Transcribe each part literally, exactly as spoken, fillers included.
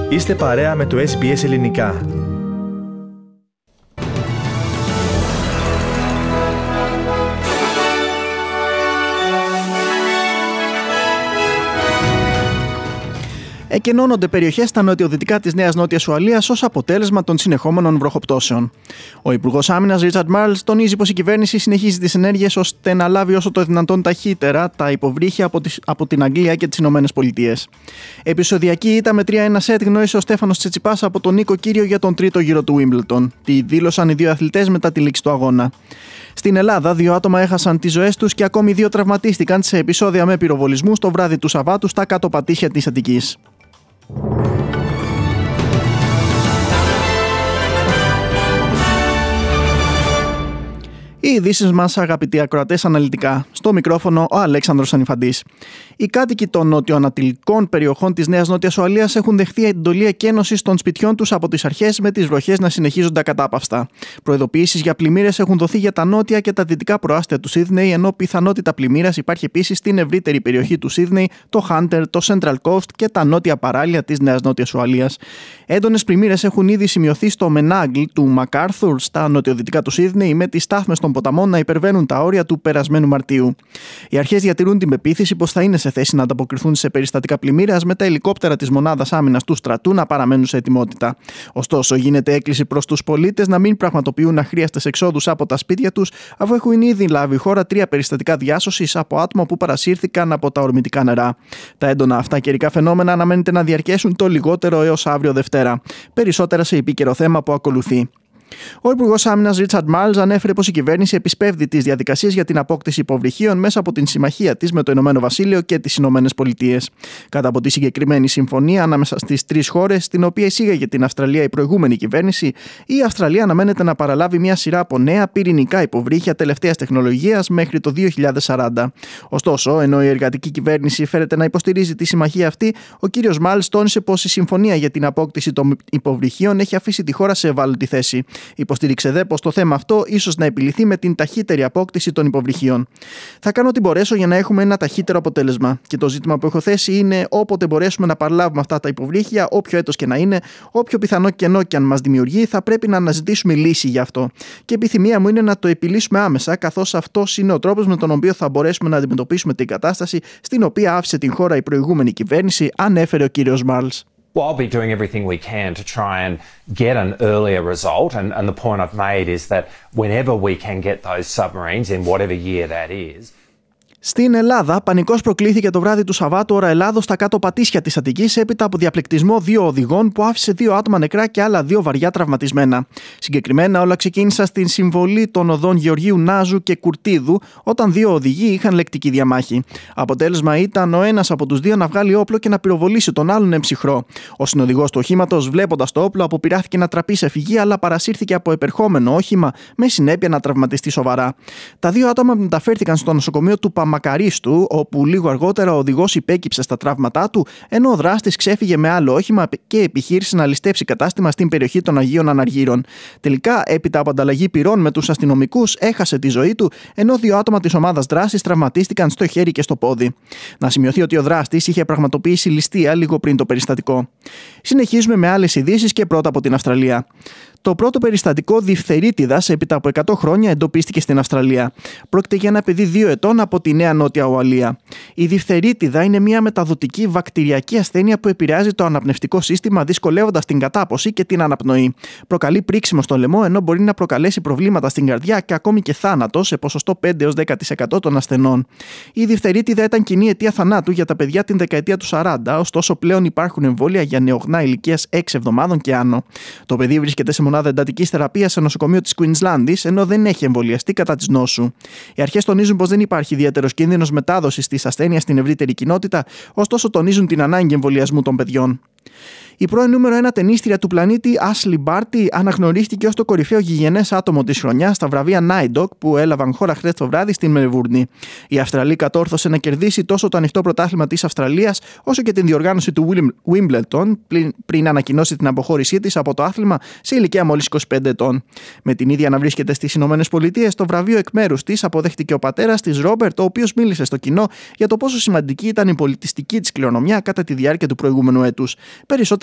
Είστε παρέα με το ες μπι ες Ελληνικά. Εκενώνονται περιοχές στα νοτιοδυτικά της Νέας Νότιας Ουαλίας ως αποτέλεσμα των συνεχόμενων βροχοπτώσεων. Ο Υπουργός Άμυνας Ρίτσαρντ Μάρλς τονίζει πως η κυβέρνηση συνεχίζει τις ενέργειες ώστε να λάβει όσο το δυνατόν ταχύτερα τα υποβρύχια από, τις, από την Αγγλία και τις Ηνωμένες Πολιτείες. Επεισοδιακή ήττα με τρία ένα σετ γνώρισε ο Στέφανος Τσιτσιπάς από τον Νίκο Κύριο για τον τρίτο γύρο του Wimbledon. Τι δήλωσαν οι δύο αθλητές μετά τη λήξη του αγώνα. Στην Ελλάδα, δύο άτομα έχασαν τις ζωές τους και ακόμη δύο τραυματίστηκαν σε επεισόδια με πυροβολισμούς το βράδυ του Σαββάτου στα κάτω πατήσια της Αττικής. Οι ειδήσεις μας, αγαπητοί ακροατές, αναλυτικά. Στο μικρόφωνο ο Αλέξανδρος Ανιφαντής. Οι κάτοικοι των νοτιοανατολικών περιοχών της Νέας Νότιας Ουαλίας έχουν δεχθεί εντολή εκένωσης των σπιτιών τους από τις αρχές, με τις βροχές να συνεχίζονται ακατάπαυστα. Προειδοποιήσεις για πλημμύρες έχουν δοθεί για τα νότια και τα δυτικά προάστια του Σίδνεϊ, ενώ πιθανότητα πλημμύρας υπάρχει επίσης στην ευρύτερη περιοχή του Σίδνεϊ, το Χάντερ, το Central Coast και τα νότια παράλια της Νέας Νότιας Ουαλίας. Έντονες πλημμύρες έχουν ήδη σημειωθεί στο Μενάγκλ του Μακάρθουρ, στα νοτιοδυτικά του Σίδνεϊ, με τις στάθμες των ποταμών να υπερβαίνουν τα όρια του περασμένου Μαρτίου. Οι αρχές διατηρούν την πεποίθηση πως θα είναι σε θέση να ανταποκριθούν σε περιστατικά πλημμύρας, με τα ελικόπτερα της Μονάδας Άμυνας του Στρατού να παραμένουν σε ετοιμότητα. Ωστόσο, γίνεται έκκληση προς τους πολίτες να μην πραγματοποιούν αχρίαστες εξόδους από τα σπίτια τους, αφού έχουν ήδη λάβει η χώρα τρία περιστατικά διάσωσης από άτομα που παρασύρθηκαν από τα ορμητικά νερά. Τα έντονα αυτά καιρικά φαινόμενα αναμένεται να διαρκέσουν το λιγότερο έως αύριο Δευτέρα. Περισσότερα σε επίκαιρο θέμα που ακολουθεί. Ο Υπουργός Άμυνας Ρίτσαρντ Μάρλς ανέφερε πως η κυβέρνηση επισπεύδει τις διαδικασίες για την απόκτηση υποβρυχίων μέσα από την συμμαχία της με το Ηνωμένο Βασίλειο και τις Ηνωμένες Πολιτείες. Κατά από τη συγκεκριμένη συμφωνία ανάμεσα στις τρεις χώρες, στην οποία εισήγαγε την Αυστραλία η προηγούμενη κυβέρνηση, η Αυστραλία αναμένεται να παραλάβει μια σειρά από νέα πυρηνικά υποβρύχια τελευταίας τεχνολογίας μέχρι το δύο χιλιάδες σαράντα. Ωστόσο, ενώ η εργατική κυβέρνηση φέρεται να υποστηρίζει τη συμμαχία αυτή, ο κύριος Μάρλς τόνισε πως η συμφωνία για την απόκτηση των υποβρυχίων έχει αφήσει τη χώρα σε ευάλωτη θέση. Υποστήριξε δε πως το θέμα αυτό ίσως να επιληθεί με την ταχύτερη απόκτηση των υποβρυχίων. Θα κάνω ό,τι μπορέσω για να έχουμε ένα ταχύτερο αποτέλεσμα. Και το ζήτημα που έχω θέσει είναι όποτε μπορέσουμε να παραλάβουμε αυτά τα υποβρύχια, όποιο έτος και να είναι, όποιο πιθανό κενό και αν μας δημιουργεί, θα πρέπει να αναζητήσουμε λύση γι' αυτό. Και η επιθυμία μου είναι να το επιλύσουμε άμεσα, καθώς αυτός είναι ο τρόπος με τον οποίο θα μπορέσουμε να αντιμετωπίσουμε την κατάσταση στην οποία άφησε την χώρα η προηγούμενη κυβέρνηση, ανέφερε ο κύριος Μάρλς. Well, I'll be doing everything we can to try and get an earlier result, and, and the point I've made is that whenever we can get those submarines, in whatever year that is. Στην Ελλάδα, πανικός προκλήθηκε το βράδυ του Σαββάτου ώρα Ελλάδος στα κάτω πατήσια της Αττικής έπειτα από διαπληκτισμό δύο οδηγών που άφησε δύο άτομα νεκρά και άλλα δύο βαριά τραυματισμένα. Συγκεκριμένα, όλα ξεκίνησαν στην συμβολή των οδών Γεωργίου Νάζου και Κουρτίδου, όταν δύο οδηγοί είχαν λεκτική διαμάχη. Αποτέλεσμα ήταν ο ένας από τους δύο να βγάλει όπλο και να πυροβολήσει τον άλλον εμψυχρό. Ο συνοδηγός του οχήματος, βλέποντας το όπλο, αποπειράχθηκε να τραπεί σε φυγή, αλλά παρασύρθηκε από επερχόμενο όχημα, με συνέπεια να τραυματιστεί σοβαρά. Τα δύο άτομα μεταφέρθηκαν στο νοσοκομείο του Μακαρίστου, όπου λίγο αργότερα ο οδηγός υπέκυψε στα τραύματά του, ενώ ο δράστης ξέφυγε με άλλο όχημα και επιχείρησε να ληστέψει κατάστημα στην περιοχή των Αγίων Αναργύρων. Τελικά, έπειτα από ανταλλαγή πυρών με τους αστυνομικούς, έχασε τη ζωή του, ενώ δύο άτομα της ομάδας δράσης τραυματίστηκαν στο χέρι και στο πόδι. Να σημειωθεί ότι ο δράστης είχε πραγματοποιήσει ληστεία λίγο πριν το περιστατικό. Συνεχίζουμε με άλλες ειδήσεις και πρώτα από την Αυστραλία. Το πρώτο περιστατικό διφθερίτιδας έπειτα από εκατό χρόνια εντοπίστηκε στην Αυστραλία. Πρόκειται για ένα παιδί δύο ετών από τη Νέα Νότια Ουαλία. Η διφθερίτιδα είναι μια μεταδοτική βακτηριακή ασθένεια που επηρεάζει το αναπνευστικό σύστημα, δυσκολεύοντας την κατάποση και την αναπνοή. Προκαλεί πρίξιμο στο λαιμό, ενώ μπορεί να προκαλέσει προβλήματα στην καρδιά και ακόμη και θάνατο σε ποσοστό πέντε έως δέκα τοις εκατό των ασθενών. Η διφθερίτιδα ήταν κοινή αιτία θανάτου για τα παιδιά την δεκαετία του σαράντα, ωστόσο πλέον υπάρχουν εμβόλια για νεογνά ηλικίας έξι εβδομάδων και άνω. Το παιδί βρίσκεται σε μονάδα εντατικής θεραπείας σε νοσοκομείο της Κουίνσλανδης, ενώ δεν έχει εμβολιαστεί κατά της νόσου. Οι αρχές τονίζουν πως δεν υπάρχει ιδιαίτερος κίνδυνος μετάδοσης της ασθένειας στην ευρύτερη κοινότητα, ωστόσο τονίζουν την ανάγκη εμβολιασμού των παιδιών. Η πρώην νούμερο ένα ταινίστρια του πλανήτη, Ashley Barty, αναγνωρίστηκε ως το κορυφαίο γηγενές άτομο της χρονιάς στα βραβεία Νάιντοκ που έλαβαν χώρα χθες το βράδυ στην Μελβούρνη. Η Αυστραλή κατόρθωσε να κερδίσει τόσο το ανοιχτό πρωτάθλημα της Αυστραλίας όσο και την διοργάνωση του Wimbledon πριν ανακοινώσει την αποχώρησή της από το άθλημα σε ηλικία μόλις είκοσι πέντε ετών. Με την ίδια να βρίσκεται στις Ηνωμένες Πολιτείες, το βραβείο εκ μέρους της αποδέχτηκε ο πατέρας της, Ρόμπερτ, ο οποίος μίλησε στο κοινό για το πόσο σημαντική ήταν η πολιτιστική της κληρονομιά κατά τη διάρκεια του προηγούμενου έτους. Περισσότερα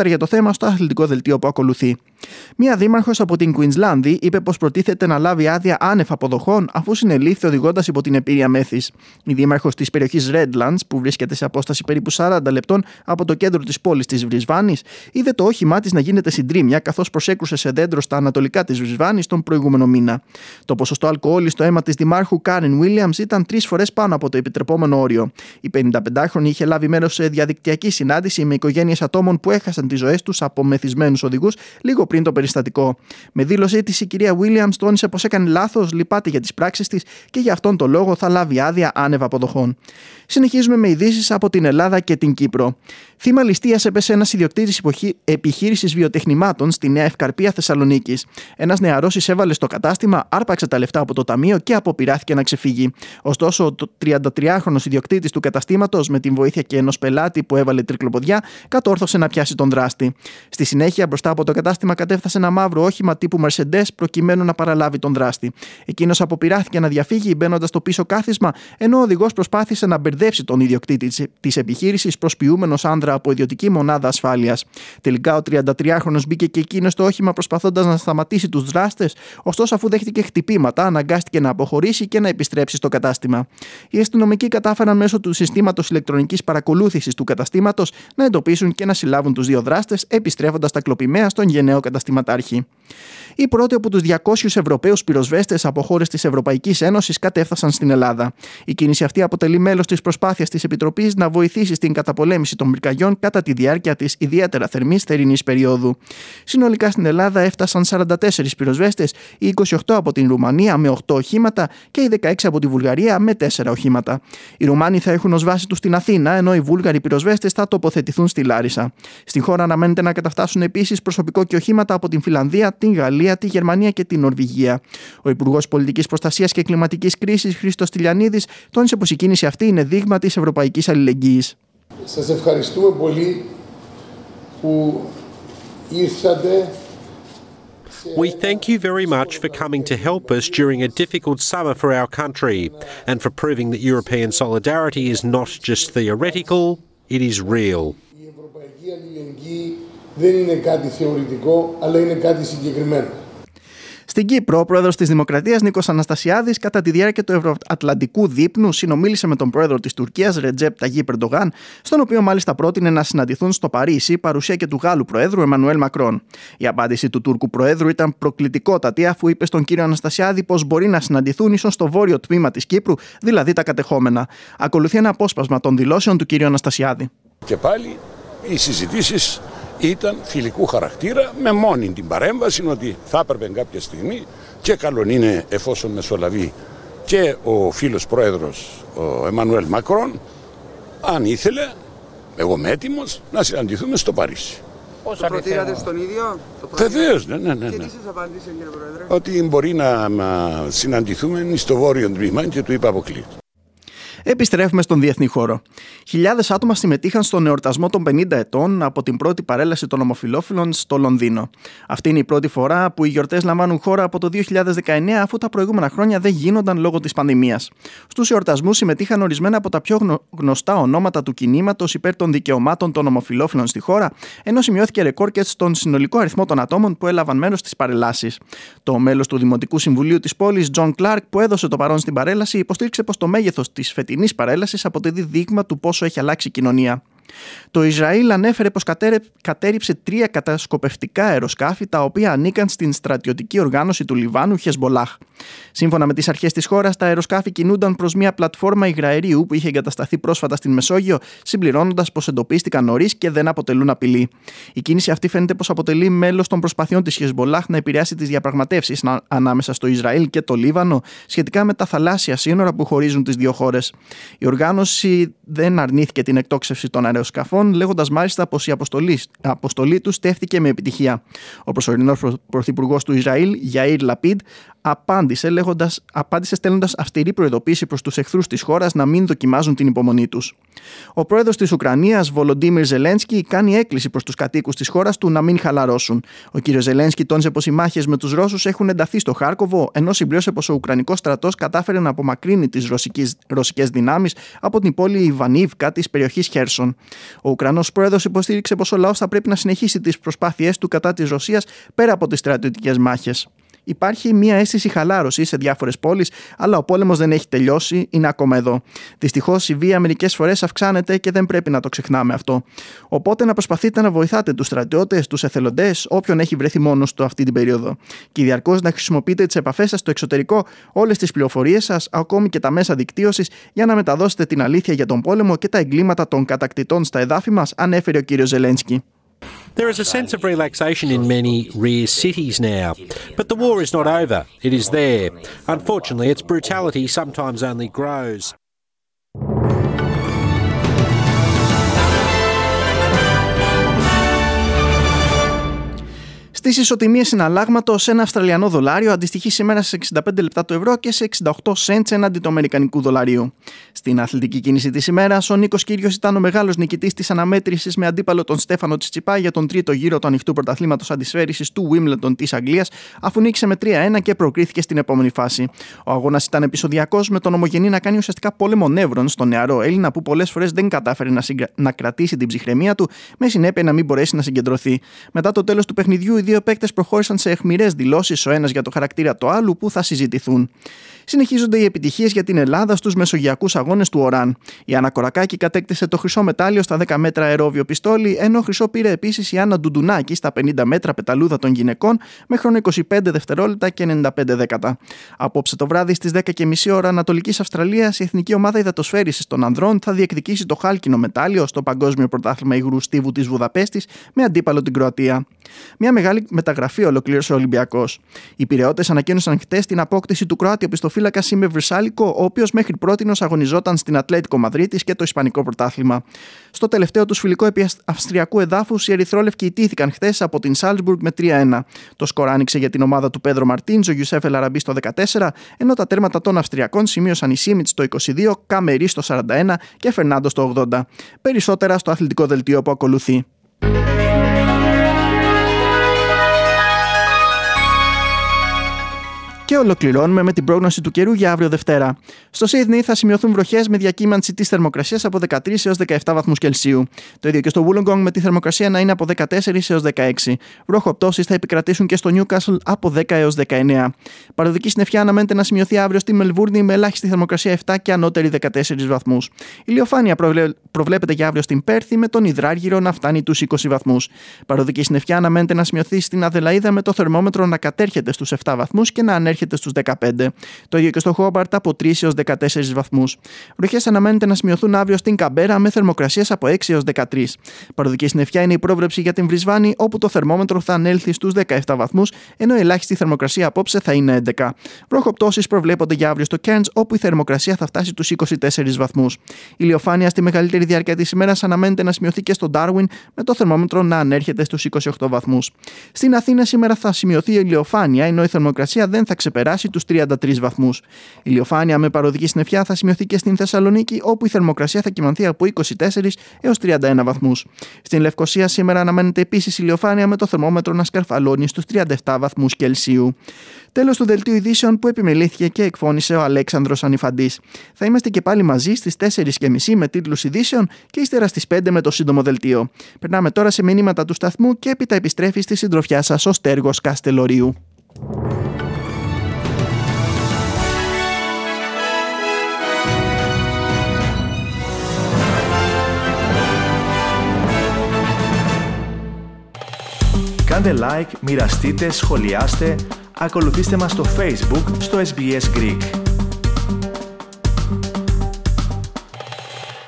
Περισσότερα για το θέμα στο αθλητικό δελτίο που ακολουθεί. Μία δήμαρχος από την Κουινσλάνδη είπε πως προτίθεται να λάβει άδεια άνευ αποδοχών αφού συνελήφθη οδηγώντας υπό την επίρρεια μέθης. Η δήμαρχος της περιοχής Redlands, που βρίσκεται σε απόσταση περίπου σαράντα λεπτών από το κέντρο της πόλης της Βρισβάνης, είδε το όχημά της να γίνεται συντρίμμια καθώς προσέκρουσε σε δέντρο στα ανατολικά της Βρισβάνης τον προηγούμενο μήνα. Το ποσοστό αλκοόλη στο αίμα της δημάρχου Κάριν Βίλιαμς ήταν τρεις φορές πάνω από το επιτρεπόμενο όριο. Η πενηνταπεντάχρονη είχε λάβει μέρος σε διαδικτυακή συνάντηση με οικογένειες ατόμων που έχασαν τις ζωές τους από μεθυσμένους οδηγούς λίγο πριν το περιστατικό. Με δήλωσή της, η κυρία Βίλιαμς τόνισε πως έκανε λάθος, λυπάται για τις πράξεις της και για αυτόν τον λόγο θα λάβει άδεια άνευ αποδοχών. Συνεχίζουμε με ειδήσεις από την Ελλάδα και την Κύπρο. Θύμα ληστείας έπεσε ένας ιδιοκτήτης επιχείρησης βιοτεχνημάτων στη Νέα Ευκαρπία Θεσσαλονίκης. Ένας νεαρός εισέβαλε στο κατάστημα, άρπαξε τα λεφτά από το ταμείο και αποπειράθηκε να ξεφύγει. Ωστόσο, ο τριαντατριάχρονος ιδιοκτήτης του καταστήματος, με την βοήθεια και ενός πελάτη που έβαλε τρικλοποδιά, κατόρθωσε να πιάσει τον δράστη. Στη συνέχεια, μπροστά από το κατάστημα κατέφθασε ένα μαύρο όχημα τύπου Mercedes προκειμένου να παραλάβει τον δράστη. Εκείνος αποπειράθηκε να διαφύγει μπαίνοντας στο πίσω κάθισμα, ενώ ο οδηγός προσπάθησε να μπερδέψει τον ιδιοκτήτη της επιχείρησης, προσποιούμενος άνδρα από ιδιωτική μονάδα ασφάλειας. Τελικά, ο τριαντατριάχρονος μπήκε και εκείνος στο όχημα προσπαθώντας να σταματήσει τους δράστες, ωστόσο, αφού δέχτηκε χτυπήματα, αναγκάστηκε να αποχωρήσει και να επιστρέψει στο κατάστημα. Οι αστυνομικοί κατάφεραν μέσω του συστήματος ηλεκτρονικής παρακολούθησης του καταστήματος να εντοπίσουν και να συλλάβουν τους δύο δράστες, επιστρέφοντας τα κλοπημαία στον γενναίο καταστηματάρχη. Οι πρώτοι από τους διακόσιους Ευρωπαίους πυροσβέστες από χώρες της Ευρωπαϊκής Ένωσης κατέφθασαν στην Ελλάδα. Η κίνηση αυτή αποτελεί μέλος της προσπάθειας της Επιτροπής να βοηθήσει στην καταπολέμηση των πυρκαγιών κατά τη διάρκεια της ιδιαίτερα θερμής θερινής περίοδου. Συνολικά στην Ελλάδα έφτασαν σαράντα τέσσερις πυροσβέστες, οι είκοσι οκτώ από την Ρουμανία με οκτώ οχήματα και οι δεκαέξι από τη Βουλγαρία με τέσσερα οχήματα. Οι Ρουμάνοι θα έχουν ως βάση τους στην Αθήνα, ενώ οι Βούλγαροι πυροσβέστες θα τοποθετηθούν στη Λάρισα. Στην χώρα αναμένεται να καταφτάσουν επίσης προσωπικό και οχήματα από την Φιλανδία, την Γαλλία, τη Γερμανία και την Νορβηγία. Ο Υπουργός Πολιτικής Προστασίας και Κλιματικής Κρίσης, Χρήστος Τηλιανίδης, τόνισε πως η κίνηση αυτή είναι δείγμα της ευρωπαϊκής αλληλεγγύης. Σας ευχαριστούμε πολύ που ήρθατε. We thank you very much for coming to help us during a difficult summer for our country and for proving that European solidarity is not just theoretical, it is real. Η ευρωπαϊκή αλληλεγγύη δεν είναι κάτι θεωρητικό, αλλά είναι κάτι συγκεκριμένο. Στην Κύπρο, ο πρόεδρος της Δημοκρατίας Νίκος Αναστασιάδης, κατά τη διάρκεια του Ευρωατλαντικού δείπνου, συνομίλησε με τον πρόεδρο της Τουρκίας Ρετζέπ Ταγίπ Ερντογάν, στον οποίο μάλιστα πρότεινε να συναντηθούν στο Παρίσι, παρουσία και του Γάλλου Προέδρου Εμμανουέλ Μακρόν. Η απάντηση του Τούρκου Προέδρου ήταν προκλητικότατη, αφού είπε στον κύριο Αναστασιάδη πως μπορεί να συναντηθούν ίσως στο βόρειο τμήμα της Κύπρου, δηλαδή τα κατεχόμενα. Ακολουθεί ένα απόσπασμα των δηλώσεων του κύριου Αναστασιάδη. Και πάλι οι συζητήσεις ήταν φιλικού χαρακτήρα, με μόνη την παρέμβαση ότι θα έπρεπε κάποια στιγμή, και καλόν είναι εφόσον μεσολαβεί και ο φίλος πρόεδρος ο Εμμανουέλ Μακρόν, αν ήθελε, εγώ είμαι έτοιμος να συναντηθούμε στο Παρίσι. Το προτείνατε στον ίδιο? Βεβαίως, ναι, ναι, ναι. Και τι σας απάντησε, κύριε Πρόεδρε? Ότι μπορεί να, να συναντηθούμε στο βόρειο τμήμα και του είπα αποκλείεται. Επιστρέφουμε στον διεθνή χώρο. Χιλιάδες άτομα συμμετείχαν στον εορτασμό των πενήντα ετών από την πρώτη παρέλαση των ομοφυλόφιλων στο Λονδίνο. Αυτή είναι η πρώτη φορά που οι γιορτές λαμβάνουν χώρα από το δύο χιλιάδες δεκαεννέα, αφού τα προηγούμενα χρόνια δεν γίνονταν λόγω της πανδημίας. Στους εορτασμούς συμμετείχαν ορισμένα από τα πιο γνωστά ονόματα του κινήματος υπέρ των δικαιωμάτων των ομοφυλόφιλων στη χώρα, ενώ σημειώθηκε ρεκόρ και στον συνολικό αριθμό των ατόμων που έλαβαν μέρος στις παρελάσεις. Το μέλος του Δημοτικού Συμβουλίου της πόλης, Τζον Κλάρκ, που έδωσε το παρόν στην παρέλαση, υποστήριξε πως το μέγεθος της φετινής παρέλασης αποτελεί δείγμα του πόσο έχει αλλάξει η κοινωνία. Το Ισραήλ ανέφερε πως κατέρριψε τρία κατασκοπευτικά αεροσκάφη τα οποία ανήκαν στην στρατιωτική οργάνωση του Λιβάνου Χεσμπολάχ. Σύμφωνα με τις αρχές της χώρας, τα αεροσκάφη κινούνταν προς μια πλατφόρμα υγραερίου που είχε εγκατασταθεί πρόσφατα στην Μεσόγειο, συμπληρώνοντας πως εντοπίστηκαν νωρίς και δεν αποτελούν απειλή. Η κίνηση αυτή φαίνεται πως αποτελεί μέλος των προσπαθειών της Χεσμπολάχ να επηρεάσει τις διαπραγματεύσεις ανάμεσα στο Ισραήλ και το Λίβανο σχετικά με τα θαλάσσια σύνορα που χωρίζουν τις δύο χώρες. Η οργάνωση δεν αρνήθηκε την εκτόξευση των αεροσκαφών, λέγοντας μάλιστα πως η αποστολή, αποστολή του στέφθηκε με επιτυχία. Ο προσωρινός πρωθυπουργός του Ισραήλ, Γιαΐρ Λαπίντ, απάντησε, λέγοντας, απάντησε στέλνοντας αυστηρή προειδοποίηση προς τους εχθρούς της χώρας να μην δοκιμάζουν την υπομονή τους. Ο πρόεδρος της Ουκρανίας, Βολοντίμιρ Ζελένσκι, κάνει έκκληση προς τους κατοίκους της χώρας του να μην χαλαρώσουν. Ο κ. Ζελένσκι τόνισε πως οι μάχες με τους Ρώσους έχουν ενταθεί στο Χάρκοβο, ενώ συμπλήρωσε πως ο Ουκρανικός στρατός κατάφερε να απομακρύνει τις ρωσικές δυνάμεις από την πόλη Ιβανίβκα της περιοχής Χέρσον. Ο Ουκρανός πρόεδρος υποστήριξε πως ο λαός θα πρέπει να συνεχίσει τις προσπάθειές του κατά της Ρωσίας πέρα από τις στρατιωτικές μάχες. Υπάρχει μια αίσθηση χαλάρωση σε διάφορες πόλεις, αλλά ο πόλεμος δεν έχει τελειώσει, είναι ακόμα εδώ. Δυστυχώς η βία μερικές φορές αυξάνεται και δεν πρέπει να το ξεχνάμε αυτό. Οπότε να προσπαθείτε να βοηθάτε τους στρατιώτες, τους εθελοντές, όποιον έχει βρεθεί μόνος του αυτή την περίοδο. Και διαρκώς να χρησιμοποιείτε τις επαφές σας στο εξωτερικό, όλες τις πληροφορίες σας, ακόμη και τα μέσα δικτύωσης, για να μεταδώσετε την αλήθεια για τον πόλεμο και τα εγκλήματα των κατακτητών στα εδάφη μας, ανέφερε ο κύριος Ζελένσκι. There is a sense of relaxation in many rear cities now, but the war is not over. It is there. Unfortunately, its brutality sometimes only grows. Στις ισοτιμίες συναλλάγματος, ένα Αυστραλιανό δολάριο αντιστοιχεί σήμερα σε εξήντα πέντε λεπτά του ευρώ και σε εξήντα οκτώ σέντς έναντι του Αμερικανικού δολαρίου. Στην αθλητική κίνηση της ημέρας, ο Νίκος Κύριος ήταν ο μεγάλος νικητής της αναμέτρησης με αντίπαλο τον Στέφανο Τσιτσιπά για τον τρίτο γύρο του ανοιχτού πρωταθλήματος αντισφαίρισης του Wimbledon της Αγγλίας, αφού νίκησε με τρία ένα και προκρίθηκε στην επόμενη φάση. Ο αγώνας ήταν επεισοδιακός, με τον ομογενή να κάνει ουσιαστικά πόλεμο νεύρων στον νεαρό Έλληνα, που πολλές φορές δεν κατάφερε να, συγκρα... να κρατήσει την ψυχραιμία του, με συνέπεια να μην μπορέσει να συγκεντρωθεί. Μετά το τέλος του παιχνιδιού, οι δύο παίκτες προχώρησαν σε αιχμηρές δηλώσεις, ο ένας για το χαρακτήρα του άλλου, που θα συζητηθούν. Συνεχίζονται οι επιτυχίες για την Ελλάδα στους μεσογειακούς αγώνες του Οράν. Η Άννα Κορακάκη κατέκτησε το χρυσό μετάλλιο στα δέκα μέτρα αερόβιο πιστόλι, ενώ χρυσό πήρε επίσης η Άννα Ντουντουνάκη στα πενήντα μέτρα πεταλούδα των γυναικών με χρόνο είκοσι πέντε δευτερόλεπτα και ενενήντα πέντε δέκατα. Απόψε το βράδυ στις δέκα και μισή ώρα Ανατολικής Αυστραλίας, η Εθνική Ομάδα Υδατοσφαίρισης των Ανδρών θα διεκδικήσει το χάλκινο μετάλλιο στο Παγκόσμιο Πρωτάθλημα Υγρού Στίβου της Βουδαπέστης με αντίπαλο την Κροατία. Μια μεγάλη μεταγραφή ολοκλήρωσε ο Ολυμπιακός. Οι Πειραιώτες ανακοίνωσαν χτες την απόκτηση του Κροάτη οπισθοφύλακα Σίμε Βρυσάλικο, ο οποίος μέχρι πρότινος αγωνιζόταν στην Ατλέτικο Μαδρίτης και το Ισπανικό Πρωτάθλημα. Στο τελευταίο τους φιλικό επί Αυστριακού εδάφους, οι Ερυθρόλευκοι ιτήθηκαν χτες από την Σάλτσμπουργκ με τρία ένα. Το σκορ άνοιξε για την ομάδα του Πέδρο Μαρτίνς, ο Γιουσέφ Ελαραμπή στο δεκατέσσερα, ενώ τα τέρματα των Αυστριακών σημείωσαν η Σίμιτς στο είκοσι δύο, Καμερί στο σαράντα ένα και Φερνάντο στο ογδόντα. Περισσότερα στο αθλητικό δελτίο που ακολουθεί. Και ολοκληρώνουμε με την πρόγνωση του καιρού για αύριο Δευτέρα. Στο Σίδνεϊ θα σημειωθούν βροχές με διακύμανση της θερμοκρασίας από δεκατρείς έως δεκαεπτά βαθμούς Κελσίου. Το ίδιο και στο Wollongong, με τη θερμοκρασία να είναι από δεκατέσσερα έως δεκαέξι. Βροχοπτώσεις θα επικρατήσουν και στο Newcastle από δέκα έως δεκαεννέα. Παροδική συννεφιά αναμένεται να σημειωθεί αύριο στη Μελβούρνη με ελάχιστη θερμοκρασία επτά και ανώτερη δεκατέσσερις βαθμούς. Ηλιοφάνεια προβλέ... προβλέπεται για αύριο στην Πέρθη, με τον Ιδράργυρο να φτάνει τους είκοσι βαθμούς. Παροδική συννεφιά αναμένεται να σημειωθεί στην Αδελαΐδα, με το θερμόμετρο να κατέρχεται στους επτά βαθμούς και να ανέρχεται στους δεκαπέντε. Το ίδιο και στο Χόμπαρτ από τρεις έως δεκατέσσερις βαθμούς. Βροχές αναμένεται να σημειωθούν αύριο στην Καμπέρα με θερμοκρασίες από έξι έως δεκατρείς. Παροδική συννεφιά είναι η πρόβλεψη για την Βρισβάνη, όπου το θερμόμετρο θα ανέλθει στους δεκαεπτά βαθμούς, ενώ η ελάχιστη θερμοκρασία απόψε θα είναι έντεκα. Βροχοπτώσεις προβλέπονται για αύριο στο Κέρνς, όπου η θερμοκρασία θα φτάσει τους είκοσι τέσσερις βαθμούς. Ηλιοφάνεια στη μεγαλύτερη διάρκεια της ημέρας αναμένεται να σημειωθεί και στο Ντάρουιν, με το θερμόμετρο να ανέρχεται στους είκοσι οκτώ βαθμούς. Στην Αθήνα σήμερα θα σημειωθεί ηλιοφάνεια, ενώ η θερμοκρασία δεν θα ξεπεράσει τους τριάντα τρεις βαθμούς. Ηλιοφάνεια με παροδική συννεφιά θα σημειωθεί και στην Θεσσαλονίκη, όπου η θερμοκρασία θα κυμανθεί από είκοσι τέσσερις έως τριάντα ένα βαθμούς. Στην Λευκοσία σήμερα αναμένεται επίσης ηλιοφάνεια, με το θερμόμετρο να σκαρφαλώνει στους τριάντα επτά βαθμούς Κελσίου. Τέλος του δελτίου ειδήσεων που επιμελήθηκε και εκφώνησε ο Αλέξανδρος Ανιφαντής. Θα είμαστε και πάλι μαζί στις τέσσερις και μισή με τίτλους ειδήσεων και ύστερα στις πέντε με το σύντομο δελτίο. Περνάμε τώρα σε μηνύματα του σταθμού και έπειτα επιστρέφει στη συντροφιά σας ο Στέργος Καστελορίου. Κάντε like, μοιραστείτε, σχολιάστε, ακολουθήστε μας στο Facebook, στο ες μπι ες Greek.